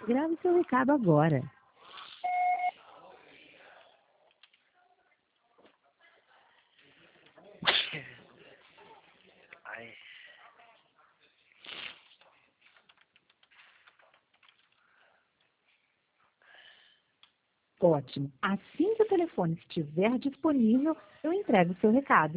Grave seu recado agora. Ai. Ótimo. Assim que o telefone estiver disponível, eu entrego o seu recado.